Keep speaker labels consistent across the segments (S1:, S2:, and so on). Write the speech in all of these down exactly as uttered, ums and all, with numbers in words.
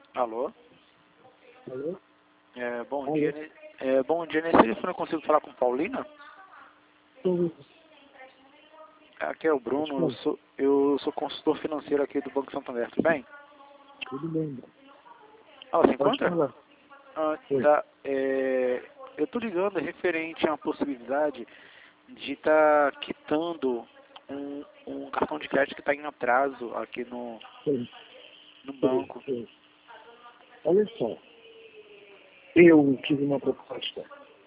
S1: Alô?
S2: Alô?
S1: É, bom
S2: Alô?
S1: dia. ne- É, bom dia. Nesse telefone eu consigo falar com Paulina?
S2: Sim,
S1: Aqui é o Bruno. Eu sou, eu sou consultor financeiro aqui do Banco Santander. Tudo bem?
S2: tudo bem.
S1: Ah, você
S2: Pode
S1: encontra?
S2: falar.
S1: Ah,
S2: Oi.
S1: tá. É, eu tô ligando referente a uma possibilidade de estar quitando um, um cartão de crédito que está em atraso aqui no,
S2: Sim,
S1: no
S2: sim,
S1: banco.
S2: sim. Olha só, eu tive uma proposta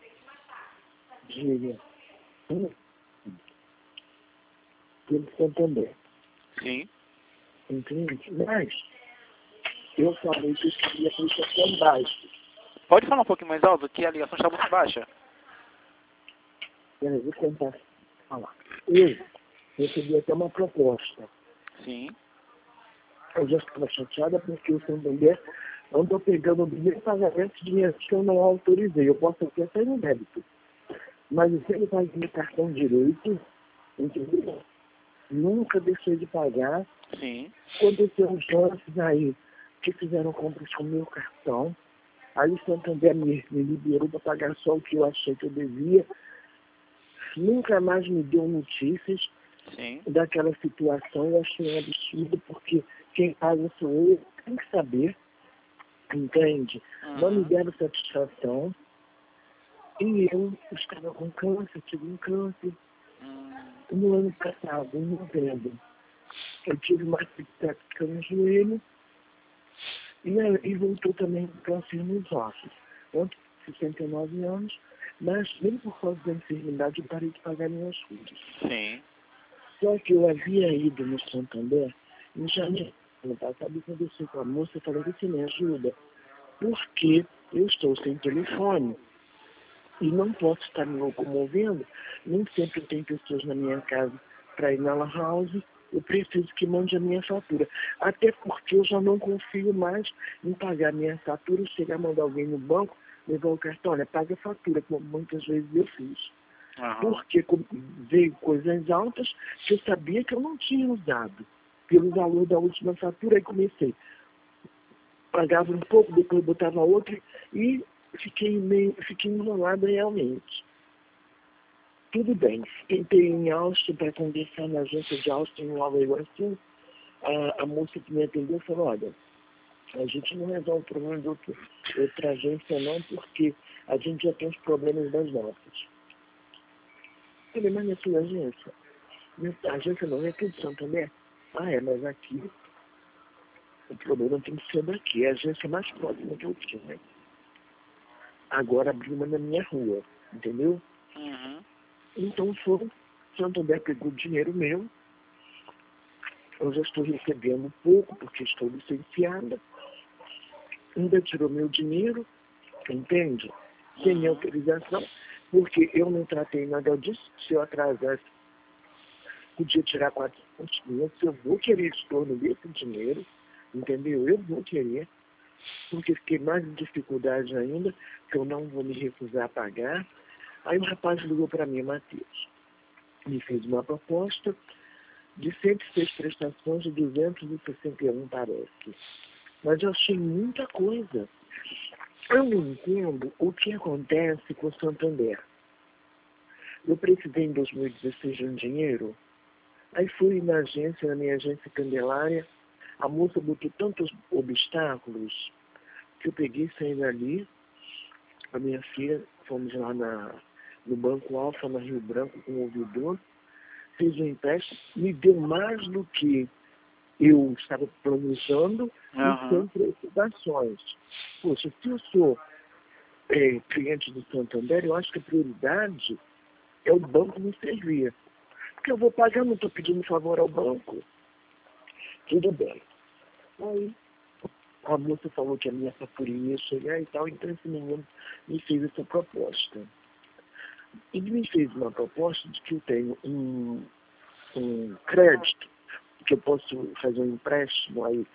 S2: de hum, pelo Santander,
S1: Sim.
S2: entende? Mas eu falei que eu queria prestação baixa.
S1: Pode falar um pouquinho mais alto, que a ligação está muito baixa.
S2: Eu vou tentar falar. Eu recebi até uma proposta.
S1: Sim.
S2: Eu já estava chateada porque o Santander andou pegando o primeiro pagamento de dinheiro que eu não autorizei. Eu posso até sair no débito. Mas se ele faz meu cartão direito, entendeu? Nunca deixei de pagar.
S1: Sim.
S2: Aconteceu uns lances aí que fizeram compras com meu cartão. Aí o Santander me, me liberou para pagar só o que eu achei que eu devia. Nunca mais me deu notícias
S1: Sim.
S2: daquela situação. Eu achei um absurdo, porque quem paga sou eu. Tem que saber, entende? Não me
S1: Uhum.
S2: deram satisfação. E eu estava com câncer, tive um câncer.
S1: Hum.
S2: No ano passado, em novembro, eu tive uma arquitetura no joelho e, aí- e voltou também o câncer nos ossos. Ontem, sessenta e nove anos, mas nem por causa da enfermidade eu parei de pagar minhas contas.
S1: Sim.
S2: Só que eu havia ido no Santander em janeiro, ano passado, e conversei com a moça e falei, você me ajuda? Porque eu estou sem telefone e não posso estar me locomovendo, nem sempre tem pessoas na minha casa para ir na lan house, eu preciso que mande a minha fatura. Até porque eu já não confio mais em pagar minha fatura, chegar a mandar alguém no banco, levar o cartão, olha, paga a fatura, como muitas vezes eu fiz.
S1: Aham.
S2: Porque com- veio coisas altas que eu sabia que eu não tinha usado. Pelo valor da última fatura, aí comecei. Pagava um pouco, depois botava outra e fiquei meio, fiquei enrolada realmente. Tudo bem. Tentei em Austin para conversar na agência de Austin, em Nova Iguaçu. A, a moça que me atendeu falou, olha, a gente não resolve o problema de outro, outra agência não, porque a gente já tem os problemas das nossas. Eu falei, mas não é sua agência? Minha agência não é aqui de Santander? Ah, é, mas aqui o problema tem que ser daqui. É a agência mais próxima que eu tinha. Agora abriu uma na minha rua, entendeu?
S1: Uhum.
S2: Então foi, Santander pegou o dinheiro meu, eu já estou recebendo pouco porque estou licenciada, ainda tirou meu dinheiro, entende? Sem minha
S1: Uhum.
S2: autorização, porque eu não tratei nada disso, se eu atrasasse, podia tirar quatrocentos mil, se eu vou querer estorno desse dinheiro, entendeu? Eu vou querer, porque fiquei mais em dificuldade ainda, que eu não vou me recusar a pagar. Aí o rapaz ligou para mim, Matheus, me fez uma proposta de cento e seis prestações de duzentos e sessenta e um, parece. Mas eu achei muita coisa. Eu não entendo o que acontece com o Santander. Eu precisei em dois mil e dezesseis de um dinheiro, aí fui na agência, na minha agência Candelária, a moça botou tantos obstáculos que eu peguei e saí dali, a minha filha, fomos lá na, no Banco Alfa, na Rio Branco, com o ouvidor, fez um empréstimo, me deu mais do que eu estava planejando e sem
S1: Aham.
S2: preocupações. Poxa, se eu sou é, cliente do Santander, eu acho que a prioridade é o banco me servir. Porque eu vou pagar, não estou pedindo favor ao banco. Tudo bem. Aí a moça falou que a minha faturinha ia chegar e tal, então esse menino me fez essa proposta. Ele me fez uma proposta de que eu tenho um, um crédito, que eu posso fazer um empréstimo aí,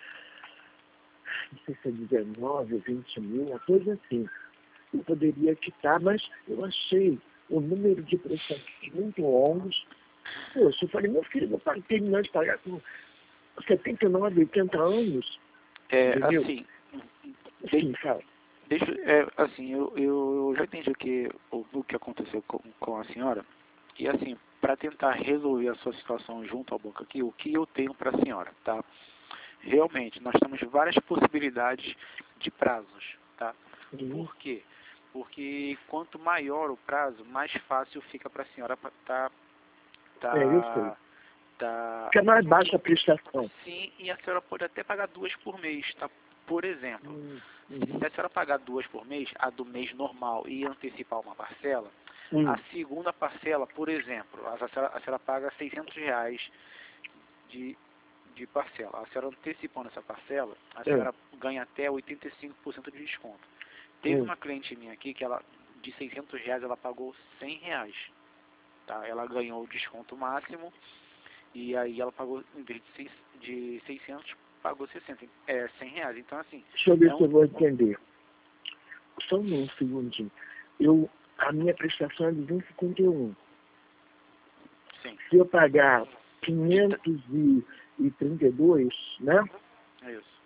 S2: não sei se é dezenove ou vinte mil, uma coisa assim. Eu poderia quitar, mas eu achei o número de prestações muito longos. Poxa, eu falei, meu filho, eu vou terminar de pagar com setenta e nove, oitenta anos,
S1: É,
S2: entendeu?
S1: assim,
S2: Sim, fala.
S1: Deixa, é, assim, eu, eu já entendi o que, o, o que aconteceu com, com a senhora. E assim, para tentar resolver a sua situação junto ao banco aqui, o que eu tenho para a senhora, tá? Realmente, nós temos várias possibilidades de prazos, tá?
S2: Uhum.
S1: Por quê? Porque quanto maior o prazo, mais fácil fica para a senhora tá, tá,
S2: É, eu sei.
S1: tá...
S2: Fica mais baixa a prestação.
S1: Sim, e a senhora pode até pagar duas por mês, tá? Por exemplo,
S2: Uhum.
S1: se a senhora pagar duas por mês, a do mês normal e antecipar uma parcela,
S2: Uhum.
S1: a segunda parcela, por exemplo, a senhora, a senhora paga seiscentos reais de, de parcela. A senhora antecipando essa parcela, a senhora
S2: É.
S1: ganha até oitenta e cinco por cento de desconto. Teve
S2: Uhum.
S1: uma cliente minha aqui que ela, de seiscentos reais, ela pagou cem reais. Tá? Ela ganhou o desconto máximo e aí ela pagou, em vez de, seis, de seiscentos, pagou sessenta, é, cem reais. Então, assim,
S2: Deixa eu ver
S1: é
S2: se
S1: um...
S2: eu vou entender. Só um segundinho. Eu, a minha prestação é duzentos e cinquenta e um.
S1: Sim,
S2: Se eu pagar quinhentos e trinta e dois, né?
S1: é isso.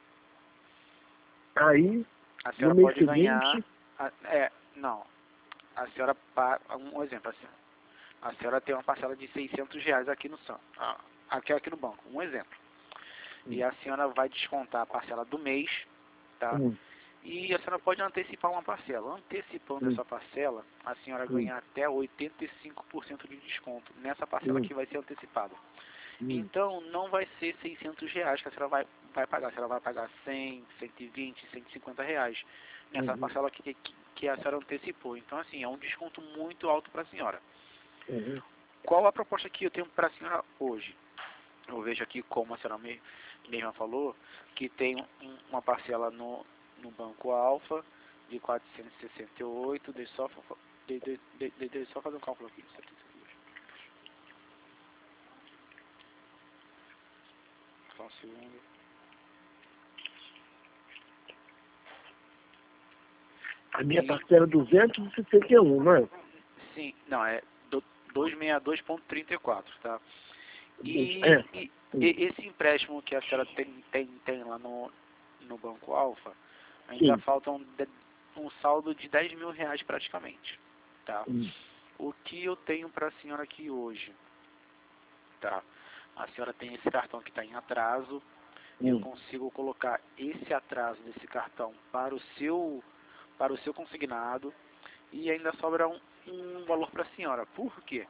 S2: Aí,
S1: A
S2: no
S1: senhora
S2: mês
S1: pode ganhar...
S2: seguinte,
S1: a- é, não. A senhora paga... Um exemplo, assim. A senhora tem uma parcela de seiscentos reais aqui no, Sam- ah, aqui, aqui no banco. Um exemplo. E a senhora vai descontar a parcela do mês, tá?
S2: hum,
S1: E a senhora pode antecipar uma parcela. Antecipando
S2: hum,
S1: essa parcela, a senhora
S2: hum,
S1: ganha até oitenta e cinco por cento de desconto nessa parcela
S2: hum,
S1: que vai ser antecipada.
S2: hum,
S1: Então, não vai ser seiscentos reais que a senhora vai, vai pagar. A senhora vai pagar cem, cento e vinte, cento e cinquenta reais nessa
S2: uhum,
S1: parcela que, que, que a senhora antecipou. Então, assim, é um desconto muito alto para a senhora.
S2: uhum,
S1: Qual a proposta que eu tenho para a senhora hoje? Eu vejo aqui, como a senhora me, mesma falou, que tem um, uma parcela no, no Banco Alfa de quatrocentos e sessenta e oito, deixa eu só, de, de, de, de, de, só fazer um cálculo aqui. setenta e dois. Só um segundo.
S2: a minha
S1: E,
S2: parcela é duzentos e sessenta e um, não é?
S1: sim, não, é do, duzentos e sessenta e dois ponto trinta e quatro, tá? E,
S2: É.
S1: e,
S2: Hum,
S1: e esse empréstimo que a senhora tem, tem, tem lá no, no Banco Alfa, ainda
S2: sim.
S1: faltam de, um saldo de dez mil reais praticamente, tá?
S2: Hum,
S1: O que eu tenho para a senhora aqui hoje, tá? A senhora tem esse cartão que está em atraso, eu
S2: hum,
S1: consigo colocar esse atraso desse cartão para o seu, para o seu consignado e ainda sobra um, um valor para a senhora. Por quê?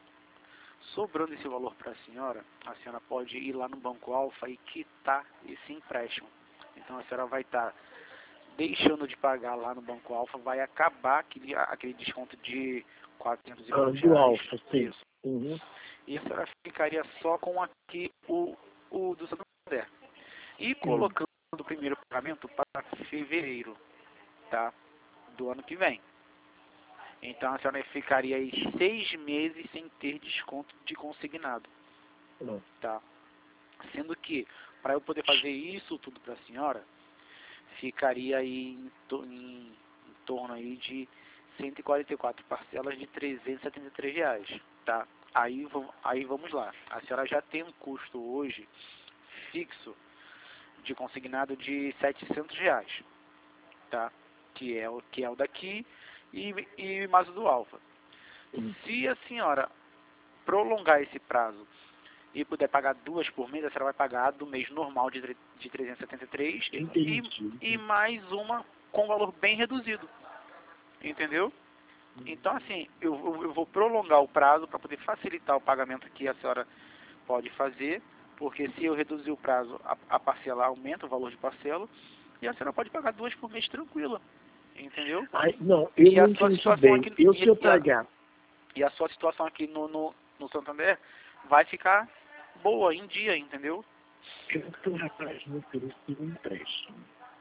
S1: Sobrando esse valor para a senhora, a senhora pode ir lá no Banco Alfa e quitar esse empréstimo. Então a senhora vai estar deixando de pagar lá no Banco Alfa, vai acabar aquele, aquele desconto de quatrocentos e
S2: ah,
S1: poucos
S2: do
S1: reais.
S2: Alfa, sim.
S1: Isso.
S2: Uhum,
S1: E a senhora ficaria só com aqui o, o do Santander. E
S2: hum,
S1: colocando o primeiro pagamento para fevereiro, tá? Do ano que vem. Então a senhora ficaria aí seis meses sem ter desconto de consignado,
S2: não.
S1: tá? Sendo que, para eu poder fazer isso tudo para a senhora, ficaria aí em, to em, em torno aí de cento e quarenta e quatro parcelas de trezentos e setenta e três reais, tá? Aí, aí vamos lá. A senhora já tem um custo hoje fixo de consignado de setecentos reais, tá? Que é o, que é o daqui e, e mais o do Alfa.
S2: Hum,
S1: Se a senhora prolongar esse prazo e puder pagar duas por mês, a senhora vai pagar a do mês normal de, de trezentos e setenta e três
S2: entendi.
S1: e, e mais uma com valor bem reduzido. Entendeu? Então, assim, eu, eu, eu vou prolongar o prazo para poder facilitar o pagamento que a senhora pode fazer, porque se eu reduzir o prazo, a, a parcela aumenta o valor de parcela, e a senhora pode pagar duas por mês tranquila. Entendeu?
S2: Ai, não, eu
S1: E
S2: não
S1: a sua
S2: entendi
S1: situação
S2: bem.
S1: aqui,
S2: Eu,
S1: e,
S2: se eu
S1: e, a,
S2: pagar,
S1: e a sua situação aqui no, no, no Santander vai ficar boa, em dia, entendeu?
S2: eu, o rapaz me ofereceu um empréstimo.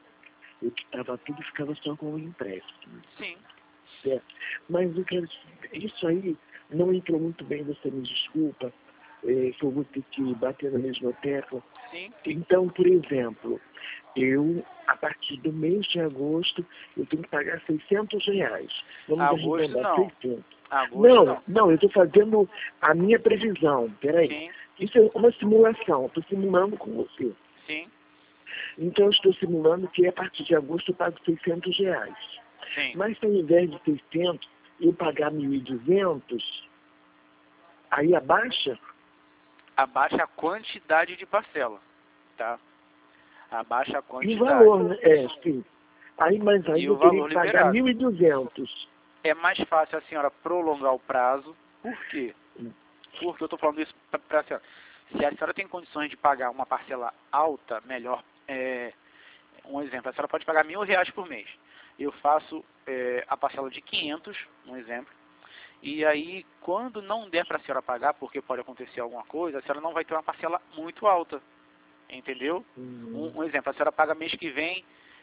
S2: Eu quitava tudo e ficava só com o empréstimo.
S1: Sim.
S2: Certo? Mas eu quero, isso aí não entrou muito bem, você me desculpa, é, que eu vou ter que bater na mesma tecla.
S1: Sim.
S2: Então, por exemplo, eu, a partir do mês de agosto, eu tenho que pagar seiscentos reais. Vamos
S1: Agosto
S2: arredondar,
S1: não.
S2: seiscentos.
S1: Agosto
S2: Não,
S1: não.
S2: não, eu estou fazendo a minha previsão. Peraí.
S1: Sim.
S2: Isso é uma simulação, estou simulando com você.
S1: Sim.
S2: Então eu estou simulando que a partir de agosto eu pago seiscentos reais.
S1: Sim.
S2: Mas se ao invés de seiscentos eu pagar mil e duzentos, aí abaixa?
S1: Abaixa a quantidade de parcela, tá? Abaixa a
S2: E o
S1: quantidade.
S2: valor, né? É, sim. Aí, mas aí
S1: E
S2: eu
S1: o
S2: teria
S1: valor
S2: que pagar
S1: liberado.
S2: mil e duzentos.
S1: É mais fácil a senhora prolongar o prazo. Por quê? Porque eu estou falando isso para a senhora. Se a senhora tem condições de pagar uma parcela alta, melhor, é, um exemplo, a senhora pode pagar mil reais por mês. Eu faço é, a parcela de quinhentos, um exemplo, e aí quando não der para a senhora pagar, porque pode acontecer alguma coisa, a senhora não vai ter uma parcela muito alta, entendeu?
S2: Hum.
S1: Um, um exemplo, a senhora paga mês que vem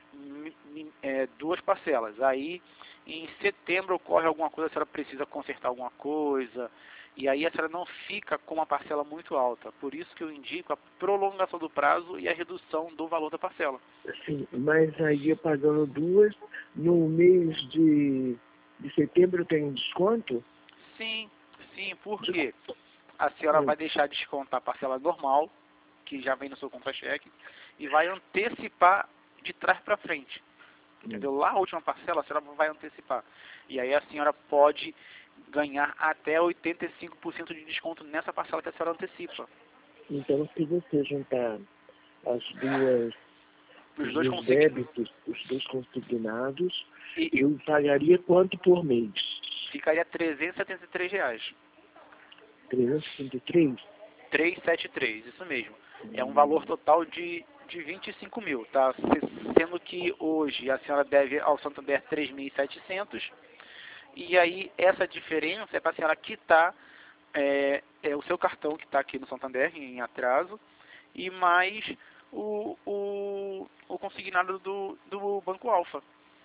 S1: é, duas parcelas, aí em setembro ocorre alguma coisa, a senhora precisa consertar alguma coisa, e aí a senhora não fica com uma parcela muito alta. Por isso que eu indico a prolongação do prazo e a redução do valor da parcela.
S2: Sim, mas aí eu pagando duas, no mês de, de setembro tem um desconto?
S1: Sim, sim, porque a senhora vai deixar de descontar a parcela normal, que já vem no seu contra-cheque, e vai antecipar de trás para frente. Entendeu? Lá a última parcela a senhora vai antecipar. E aí a senhora pode ganhar até oitenta e cinco por cento de desconto nessa parcela que a senhora antecipa.
S2: Então, se você juntar as duas,
S1: Os
S2: os
S1: dois
S2: dois
S1: consegui...
S2: débitos, os dois consignados,
S1: E
S2: eu pagaria quanto por mês?
S1: ficaria trezentos e setenta e três reais.
S2: trezentos e setenta e três?
S1: trezentos e setenta e três, isso mesmo. É um valor total de, de vinte e cinco mil, tá? Sendo que hoje a senhora deve ao Santander três mil e setecentos. E aí essa diferença é para a senhora quitar é, é o seu cartão que está aqui no Santander em atraso e mais o, o, o consignado do, do Banco Alfa.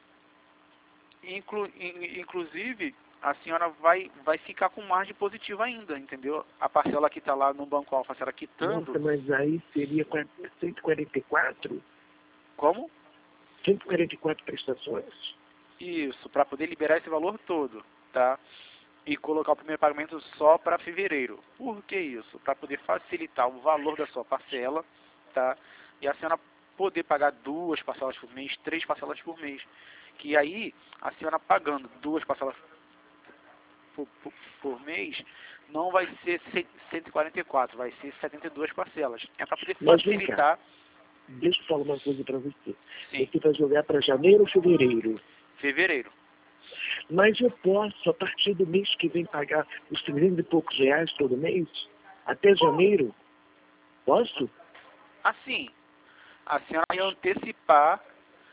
S1: Inclu, in, inclusive, a senhora vai, vai ficar com margem positiva ainda, entendeu? A parcela que está lá no Banco Alfa, a senhora quitando...
S2: Nossa, mas aí seria cento e quarenta e quatro?
S1: Como?
S2: cento e quarenta e quatro prestações?
S1: Isso, para poder liberar esse valor todo, tá? E colocar o primeiro pagamento só para fevereiro. Por que isso? Para poder facilitar o valor da sua parcela, tá? E a senhora poder pagar duas parcelas por mês, três parcelas por mês. Que aí, a senhora pagando duas parcelas por, por, por mês, não vai ser cento e quarenta e quatro, vai ser setenta e duas parcelas. É para poder
S2: Mas vem cá,
S1: facilitar.
S2: deixa eu falar uma coisa para você.
S1: Sim,
S2: Você vai jogar para janeiro ou fevereiro?
S1: fevereiro.
S2: Mas eu posso, a partir do mês que vem, pagar os trezentos e poucos reais todo mês? Até janeiro? Posso?
S1: Assim, a senhora vai antecipar.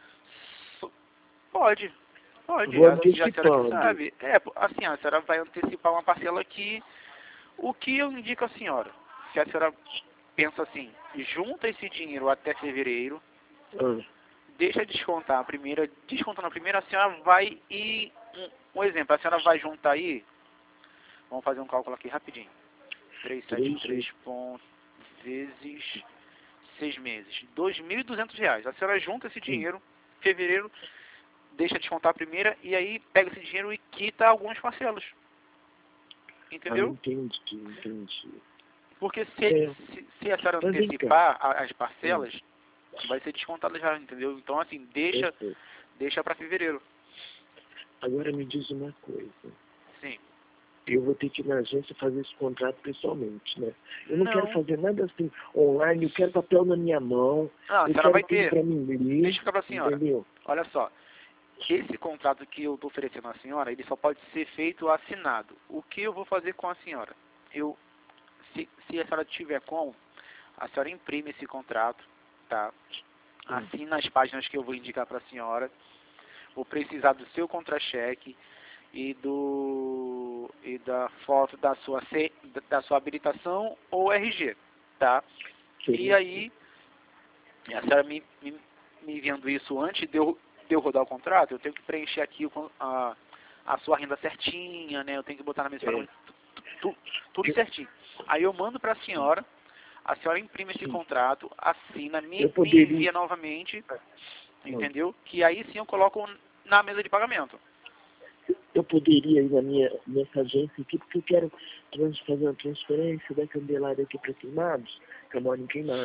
S1: Pode, pode.
S2: Vou
S1: Assim, a senhora que
S2: antecipando.
S1: sabe. É, assim, a senhora vai antecipar uma parcela que... O que eu indico à senhora? Se a senhora pensa assim, junta esse dinheiro até fevereiro,
S2: Ah,
S1: deixa descontar a primeira, descontando a primeira, a senhora vai e... Um, um exemplo, a senhora vai juntar aí... Vamos fazer um cálculo aqui rapidinho. trezentos e setenta e três pontos vezes seis meses. dois mil e duzentos reais. A senhora junta esse dinheiro, fevereiro, deixa descontar a primeira e aí pega esse dinheiro e quita algumas parcelas.
S2: ah,
S1: Entendeu?
S2: entendi, entendi.
S1: Porque se,
S2: É.
S1: se, se a senhora
S2: Mas vem
S1: antecipar a- as parcelas, vai ser descontada já, entendeu? Então, assim, deixa,
S2: Perfeito.
S1: deixa para fevereiro.
S2: Agora me diz uma coisa.
S1: Sim.
S2: Eu vou ter que ir na agência fazer esse contrato pessoalmente, né? Eu não, quero
S1: Não.
S2: fazer nada assim online, eu quero papel na minha mão,
S1: Não, a
S2: eu
S1: senhora
S2: quero
S1: vai
S2: tudo
S1: ter.
S2: para mim ler,
S1: Deixa eu explicar para a senhora.
S2: entendeu?
S1: Olha só. Esse contrato que eu estou oferecendo à senhora, ele só pode ser feito assinado. O que eu vou fazer com a senhora? Eu, se, se a senhora tiver como, a senhora imprime esse contrato, tá? Assina as páginas que eu vou indicar para a senhora. Vou precisar do seu contra-cheque e do e da foto da sua C, da sua habilitação ou R G, tá?
S2: Sim.
S1: E aí, a senhora me, me, me enviando isso antes de eu, de eu rodar o contrato, eu tenho que preencher aqui o, a, a sua renda certinha, né? Eu tenho que botar na mesa de pagamento tu, tu, tudo certinho. Aí eu mando para a senhora, a senhora imprime esse
S2: Sim.
S1: contrato, assina, me,
S2: Eu poderia-
S1: me envia novamente, entendeu? Que aí sim eu coloco na mesa de pagamento.
S2: Eu poderia ir na minha, nessa agência aqui, porque eu quero trans, fazer uma transferência da Candelária aqui para Queimados, que eu moro em Queimados.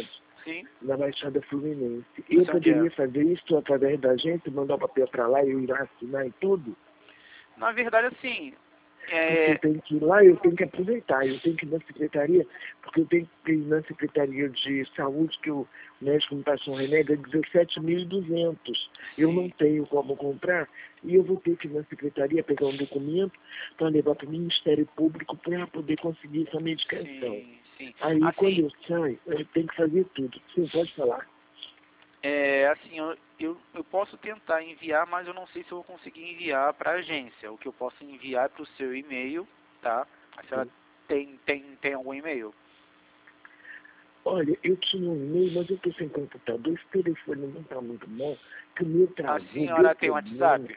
S1: Sim.
S2: na Baixada Fluminense. Eu poderia fazer isso através da agência, mandar o papel para lá e eu ir lá assinar e tudo?
S1: Na verdade, assim...
S2: É... Eu tenho que ir lá, eu tenho que aproveitar, eu tenho que ir na secretaria, porque eu tenho que ir na Secretaria de Saúde, que o médico me passou um remédio, é dezessete mil e duzentos. Eu não tenho como comprar, e eu vou ter que ir na secretaria pegar um documento para levar para o Ministério Público para poder conseguir essa medicação.
S1: Sim, sim.
S2: Aí,
S1: assim,
S2: quando eu saio, eu tenho que fazer tudo. Sim, pode falar.
S1: É, assim, eu, eu, eu posso tentar enviar, mas eu não sei se eu vou conseguir enviar para a agência. O que eu posso enviar é para o seu e-mail, tá? A senhora tem, tem, tem algum e-mail?
S2: Olha, eu tinha um e-mail, mas eu estou sem computador, esse telefone não está muito bom, que o meu travou.
S1: A senhora tem WhatsApp?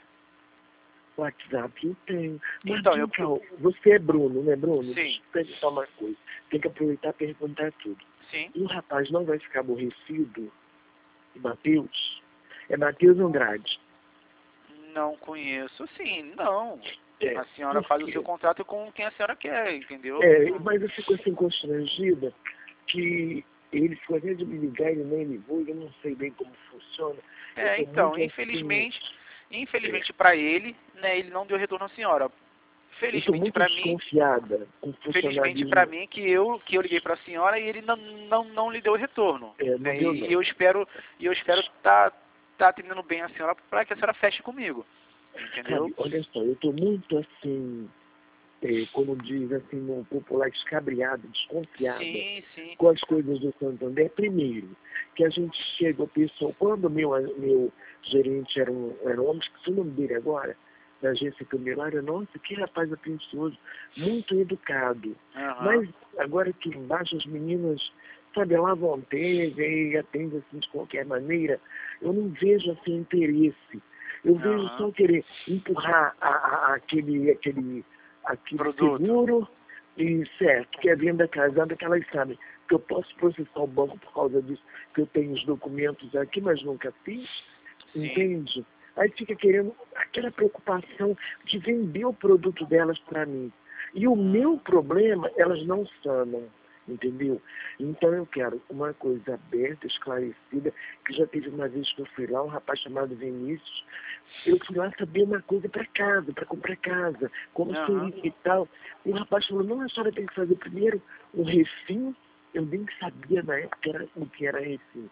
S2: WhatsApp eu tenho. Mas
S1: então, eu...
S2: Então, você é Bruno, né, Bruno?
S1: Sim.
S2: Deixa eu perguntar uma coisa. Tem que aproveitar para perguntar tudo.
S1: Sim.
S2: E o rapaz não vai ficar aborrecido? Matheus? É Matheus Andrade.
S1: Não conheço. Sim, não.
S2: É,
S1: a senhora
S2: porque...
S1: faz o seu contrato com quem a senhora quer, entendeu?
S2: É, mas eu fico assim constrangida que ele ficou até de me ligar, ele nem ligou, eu não sei bem como funciona.
S1: É, então, infelizmente, assim, infelizmente é. para ele, né, ele não deu retorno à senhora. Felizmente para mim, felizmente para mim que eu que eu liguei para a senhora e ele não não não lhe deu retorno.
S2: É, não
S1: né?
S2: deu,
S1: e,
S2: não.
S1: e eu espero e eu espero tá tá atendendo bem a senhora para que a senhora feche comigo, entendeu?
S2: Sabe, olha só, eu estou muito assim, é, como diz assim no popular, escabriado, desconfiado
S1: sim, sim.
S2: com as coisas do Santander. Primeiro, que a gente chega a pessoa, quando meu meu gerente era um era um homem, esqueci o nome dele agora, da agência Camilária, nossa, que rapaz atencioso, muito educado.
S1: Uhum.
S2: Mas agora aqui embaixo as meninas, sabe, lavam a manteiga e atendem assim de qualquer maneira, eu não vejo assim interesse. Eu uhum. vejo só querer empurrar a, a, aquele, aquele, aquele seguro, e certo, que é venda casada, que elas sabem que eu posso processar o banco por causa disso, que eu tenho os documentos aqui, mas nunca fiz, sim. Entende? Aí fica querendo aquela preocupação de vender o produto delas para mim. E o meu problema, elas não sanam, entendeu? Então eu quero uma coisa aberta, esclarecida, que já teve uma vez que eu fui lá, um rapaz chamado Vinícius, eu fui lá saber uma coisa para casa, para comprar casa, como uhum. seria e tal. E o rapaz falou, não, a senhora tem que fazer primeiro um refim. Eu nem sabia na época era, o que era refim.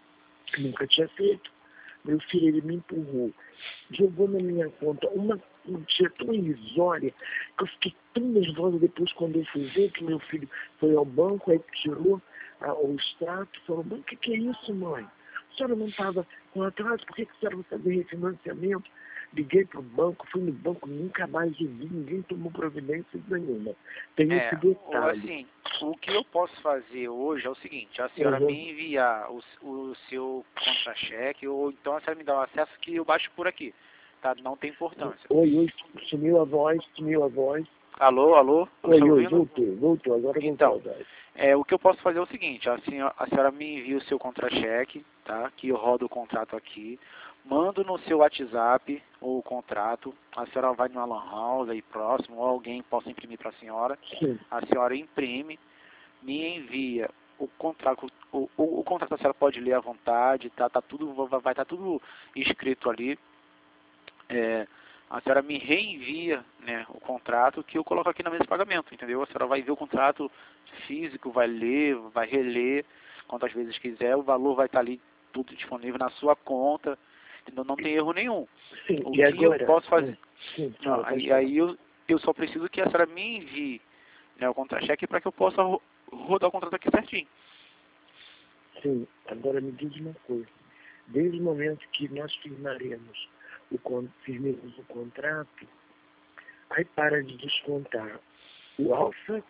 S2: Nunca tinha feito. Meu filho, ele me empurrou, jogou na minha conta uma quantia tão irrisória que eu fiquei tão nervosa depois quando eu fui ver que meu filho foi ao banco, aí tirou ah, o extrato e falou, mãe, o que, que é isso, mãe? A senhora não estava com atraso, por que, que a senhora vai fazer refinanciamento? Liguei para o banco, fui no banco, nunca mais ouvi, ninguém tomou providência nenhuma. Tem
S1: é,
S2: esse detalhe.
S1: Assim, o que eu posso fazer hoje é o seguinte, a senhora uhum. me enviar o, o seu contra-cheque, ou então a senhora me dá o acesso que eu baixo por aqui, tá? Não tem importância.
S2: Oi, oi, sumiu a voz, sumiu a voz.
S1: Alô, alô?
S2: Oi, oi, voltou, voltou, agora
S1: então,
S2: voltou a voz.
S1: É, o que eu posso fazer é o seguinte, a senhora, a senhora me envia o seu contra-cheque, tá? Que eu rodo o contrato aqui, mando no seu WhatsApp o contrato, a senhora vai numa lan house aí próximo, ou alguém possa imprimir para a senhora,
S2: Sim.
S1: a senhora imprime, me envia o contrato, o, o, o contrato a senhora pode ler à vontade, tá? Tá tudo, vai estar tudo escrito ali, é, a senhora me reenvia, né, o contrato que eu coloco aqui na mesa de pagamento, entendeu? A senhora vai ver o contrato físico, vai ler, vai reler quantas vezes quiser, o valor vai estar ali tudo disponível na sua conta, entendeu? Não tem erro nenhum.
S2: Sim,
S1: o
S2: e
S1: que
S2: agora?
S1: eu posso fazer?
S2: Sim, sim,
S1: Não, aí aí eu, eu só preciso que a senhora me envie, né, o contra-cheque para que eu possa ro rodar o contrato aqui certinho.
S2: Sim, agora me diz uma coisa. Desde o momento que nós firmaremos o, firmemos o contrato, aí para de descontar o alfa.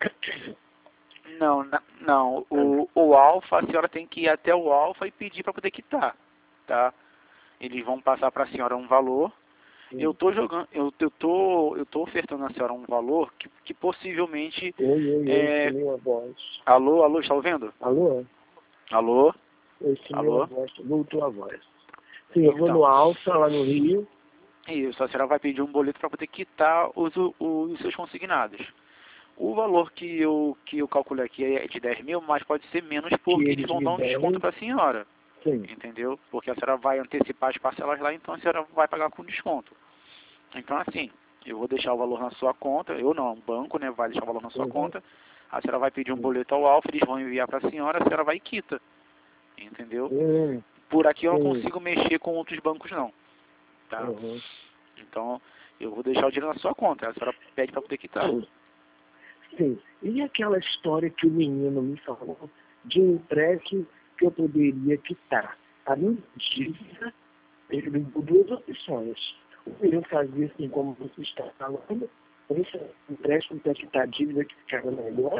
S1: Não, não, o, o alfa, a senhora tem que ir até o alfa e pedir para poder quitar, tá? Eles vão passar para a senhora um valor. Sim. Eu tô jogando, eu, eu tô, eu tô ofertando a senhora um valor que, que possivelmente.
S2: Oi, oi,
S1: é...
S2: oi, a voz.
S1: Alô, alô, está ouvindo?
S2: Alô?
S1: Alô?
S2: Oi,
S1: alô?
S2: A voz, voltou a voz. Sim, eu vou então, no Alfa, lá no Rio.
S1: Isso, a senhora vai pedir um boleto para poder quitar os, os, os seus consignados. o valor que eu, que eu calculei aqui é de dez mil, mas pode ser menos porque eles vão dar um desconto para a senhora.
S2: Sim.
S1: Entendeu? Porque a senhora vai antecipar as parcelas lá, então a senhora vai pagar com desconto. Então assim, eu vou deixar o valor na sua conta, eu não, o banco, né, vai deixar o valor na sua
S2: Uhum.
S1: conta, a senhora vai pedir um boleto ao Alfa, eles vão enviar para a senhora, a senhora vai e quita. Entendeu?
S2: Hum.
S1: Por aqui eu não
S2: Sim.
S1: consigo mexer com outros bancos não. Tá?
S2: Uhum.
S1: Então, eu vou deixar o dinheiro na sua conta, a senhora pede para poder quitar.
S2: Sim. Sim. E aquela história que o menino me falou de um empréstimo que eu poderia quitar? A minha dívida, ele me deu duas opções. O menino fazia assim, como você está falando, esse empréstimo para quitar a dívida que ficava melhor,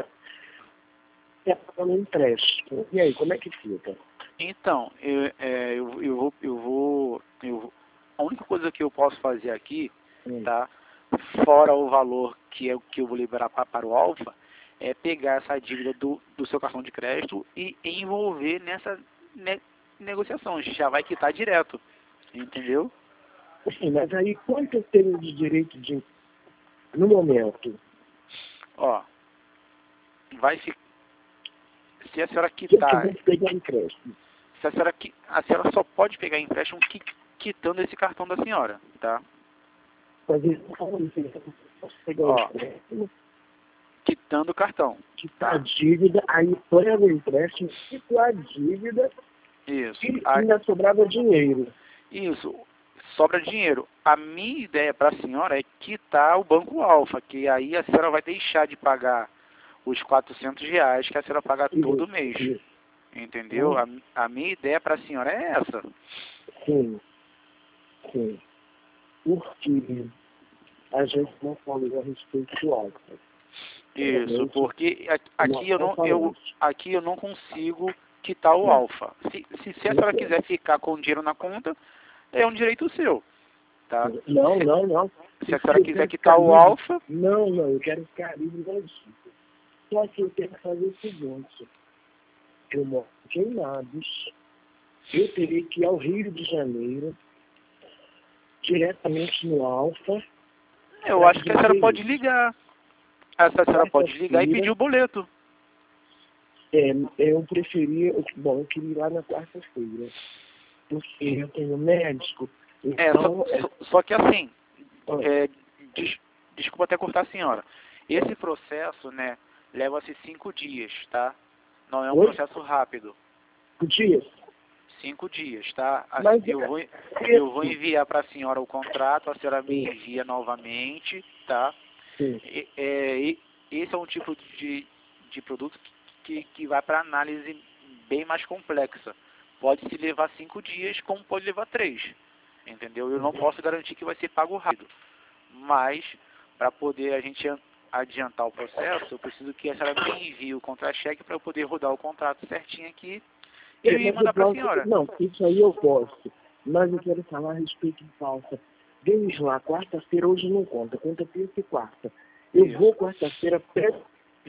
S2: e a no empréstimo. E aí, como é que fica?
S1: Então, eu, é, eu, eu vou, eu vou, eu vou, a única coisa que eu posso fazer aqui,
S2: Hum.
S1: tá, fora o valor que eu, que eu vou liberar pra, para o Alfa, é pegar essa dívida do, do seu cartão de crédito e envolver nessa ne, negociação, já vai quitar direto, entendeu?
S2: Sim, mas aí quanto eu tenho de direito de no momento?
S1: Ó, vai ficar, se a senhora
S2: Se eu
S1: quitar,
S2: quiser pegar empréstimo.
S1: se a senhora, qui- a senhora só pode pegar empréstimo qui, quitando esse cartão da senhora, tá?
S2: Mas eles não falam isso, eles falam, posso pegar o
S1: Ó,
S2: empréstimo,
S1: quitando o cartão,
S2: quitar a
S1: tá?
S2: dívida, aí pega o empréstimo, quito a dívida
S1: Isso.
S2: e
S1: A-
S2: ainda sobrava dinheiro.
S1: isso. Sobra dinheiro. A minha ideia para a senhora é quitar o Banco Alfa, que aí a senhora vai deixar de pagar os quatrocentos reais que a senhora paga todo
S2: Isso,
S1: mês.
S2: isso.
S1: Entendeu?
S2: Hum.
S1: A, a minha ideia para a senhora é essa.
S2: Sim, sim. Porque a gente não falou a respeito do álcool.
S1: Isso,
S2: Realmente,
S1: porque a-
S2: nós
S1: aqui eu
S2: não
S1: não, eu,
S2: falamos.
S1: aqui eu não consigo quitar o
S2: Hum.
S1: Alfa. Se, se, se a senhora
S2: Então,
S1: quiser ficar com o dinheiro na conta, é um direito seu. Tá?
S2: Não,
S1: Se,
S2: não, não.
S1: se a senhora
S2: Eu
S1: quiser
S2: quero
S1: quitar
S2: ficar
S1: o
S2: livre.
S1: Alfa,
S2: Não, não, eu quero ficar livre da dívida. Só que eu quero fazer o seguinte. Eu moro em Queimados. Eu teria que ir ao Rio de Janeiro, diretamente no Alfa.
S1: eu
S2: pra
S1: acho que a senhora
S2: fazer
S1: pode
S2: isso.
S1: ligar. A senhora pode ligar e
S2: Quarta-feira,
S1: pedir o boleto.
S2: É, eu preferia, eu- bom, eu queria ir lá na quarta-feira, porque eu tenho médico,
S1: É, só,
S2: então, é,
S1: só, só que assim,
S2: ó,
S1: é, des- desculpa até cortar a senhora. Esse processo, né, leva-se cinco dias, tá? Não é um
S2: oi,
S1: processo rápido.
S2: podia,
S1: Cinco dias, tá? A-
S2: mas
S1: Eu vou,
S2: é,
S1: eu vou
S2: esse,
S1: enviar para a senhora o contrato, a senhora me
S2: sim,
S1: envia novamente, tá?
S2: sim,
S1: E- é, e- esse é um tipo de, de produto que, que vai para análise bem mais complexa. Pode se levar cinco dias, como pode levar três. Entendeu? Eu não posso garantir que vai ser pago rápido. Mas, para poder a gente an- adiantar o processo, eu preciso que a senhora me envie o contra-cheque para eu poder rodar o contrato certinho aqui e
S2: é,
S1: me
S2: mas eu
S1: mandar para a
S2: posso,
S1: senhora.
S2: não, isso aí eu posso, mas eu quero falar a respeito de falta. Vamos lá, quarta-feira, hoje não conta, conta terça e quarta. Eu
S1: Isso.
S2: vou quarta-feira, pego,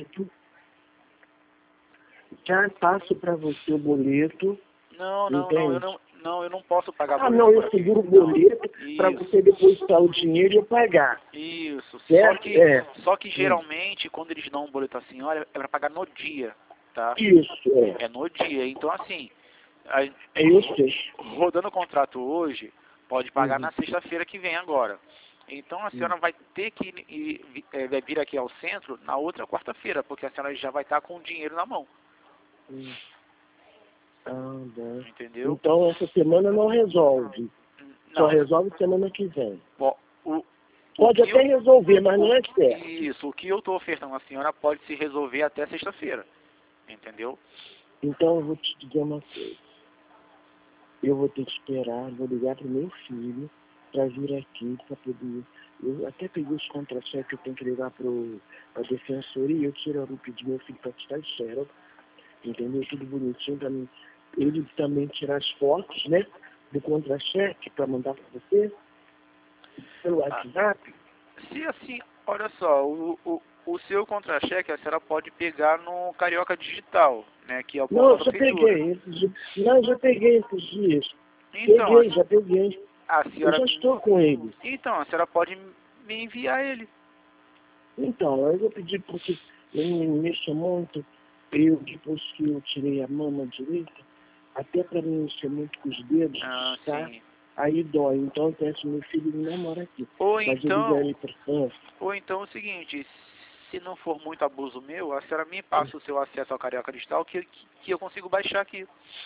S2: já passo para você o boleto,
S1: Não, não, não, eu
S2: entende?
S1: não, não, eu não posso pagar
S2: Ah,
S1: boleto
S2: não,
S1: por
S2: eu
S1: aqui.
S2: seguro o
S1: Não.
S2: boleto para
S1: Isso.
S2: você depositar o dinheiro e eu pagar.
S1: Isso. Só
S2: Certo?
S1: que,
S2: É.
S1: só que
S2: Hum.
S1: geralmente, quando eles dão um boleto à senhora, é para pagar no dia, tá?
S2: Isso, é.
S1: É no dia. Então, assim, a-
S2: É eu sei.
S1: rodando o contrato hoje, pode pagar
S2: Uhum.
S1: na sexta-feira que vem agora. Então, a senhora vai ter que ir, ir- é, vai vir aqui ao centro na outra quarta-feira, porque a senhora já vai estar com o dinheiro na mão.
S2: Hum. Ah, bom.
S1: Entendeu?
S2: Então essa semana não resolve. Só
S1: Não.
S2: resolve semana que vem.
S1: Ó, o, o
S2: Pode
S1: que
S2: até
S1: eu-
S2: resolver, mas não é certo.
S1: Isso, o que eu estou ofertando à senhora pode se resolver até sexta-feira. Entendeu?
S2: Então eu vou te dizer uma coisa. Eu vou ter que esperar, vou ligar para o meu filho para vir aqui para poder. Eu até peguei os contra-cheques que eu tenho que levar para a defensoria e eu tiro o pedir meu filho para tirar xerox, entendeu? Tudo bonitinho para mim. Ele também tirar as fotos, né? Do contra-cheque para mandar para você pelo
S1: Ah,
S2: WhatsApp.
S1: se assim, olha só, o, o, o seu contra-cheque a senhora pode pegar no Carioca Digital, né? Que é o
S2: Não,
S1: portal
S2: eu
S1: da
S2: já
S1: prefeitura.
S2: peguei esses dias. Não, eu já peguei esses dias.
S1: Então,
S2: Peguei, já peguei.
S1: a, a
S2: Eu
S1: senhora.
S2: já estou com ele.
S1: Então, a senhora pode me enviar ele.
S2: Então, eu vou pedir porque eu me mexo muito, eu depois que eu tirei a mama direita, até para mim mexer muito com os dedos,
S1: Ah,
S2: tá?
S1: sim.
S2: Aí dói, então eu peço meu filho não mora aqui.
S1: Ou
S2: Mas eu
S1: então,
S2: ligo ele para França.
S1: ou então é o seguinte, se não for muito abuso meu, a senhora me passa o seu acesso ao Carioca Digital que, que, que eu consigo baixar aqui.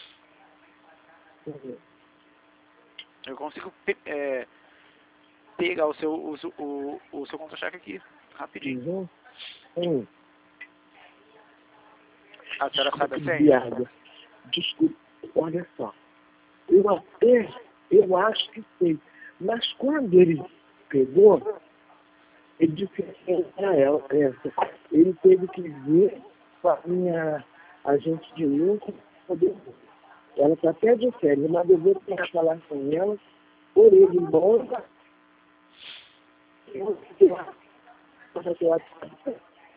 S1: Eu consigo pe é, pegar o seu, o, seu- o, o seu contra-cheque aqui, rapidinho.
S2: Uhum. Hum.
S1: A senhora sabe a
S2: Desculpe,
S1: senha?
S2: viado. Desculpe, olha só. Eu até, eu acho que sei. Mas quando ele pegou, ele disse que era ela, essa. Ele teve que ver com a minha agente de lucro poder. Ela está até de férias, mas eu vou tentar falar com ela, por ele embora. Eu vou lá, para ter WhatsApp.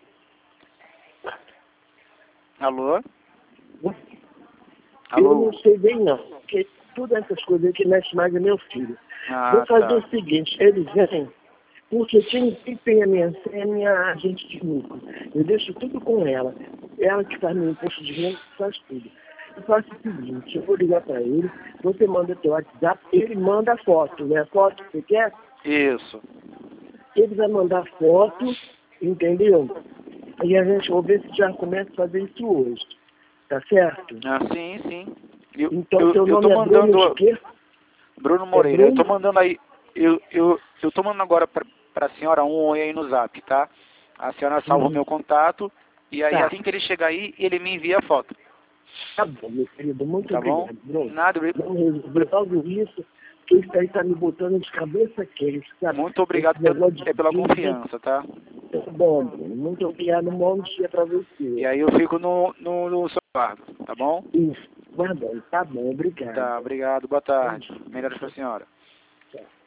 S1: Alô?
S2: Eu
S1: Alô?
S2: não sei bem não, porque todas essas coisas que mexe mais é meu filho.
S1: Ah,
S2: Vou fazer
S1: tá.
S2: o seguinte, eles vêm, porque quem, quem tem a minha senha é a minha agente de lucro. Eu deixo tudo com ela. Ela que faz meu imposto de renda, faz tudo. Eu faço o seguinte, eu vou ligar para ele, você manda teu WhatsApp, ele manda a foto, né? A foto que você quer,
S1: Isso.
S2: ele vai mandar foto, entendeu? E a gente vai ver se já começa a fazer isso hoje. Tá certo?
S1: Ah, sim, sim. Eu,
S2: Então,
S1: eu,
S2: seu
S1: eu tô
S2: nome é Bruno
S1: mandando...
S2: de quê?
S1: Bruno
S2: É
S1: Moreira, eu tô
S2: Bruno?
S1: mandando aí... Eu, eu, eu tô mandando agora pra, pra senhora um oi aí no zap, tá? A senhora salva o
S2: Uhum.
S1: meu contato e aí
S2: Tá.
S1: assim que ele chegar aí, ele me envia a foto.
S2: Tá bom, meu querido. Muito
S1: Tá bom?
S2: obrigado, Bruno.
S1: Nada, obri-
S2: Não resolve isso, que isso aí tá me botando de cabeça quente, sabe?
S1: muito obrigado
S2: Esse
S1: pe-
S2: negócio de
S1: é pela
S2: vida,
S1: confiança, tá?
S2: tá bom, Bruno. Muito obrigado. Um bom dia pra
S1: E
S2: você.
S1: aí eu fico no, no, no seu guardo, tá bom?
S2: Isso. Guardando. Tá bom, obrigado.
S1: Tá, obrigado, boa
S2: Bom
S1: tarde.
S2: dia.
S1: Melhoras pra senhora.
S2: Tchau.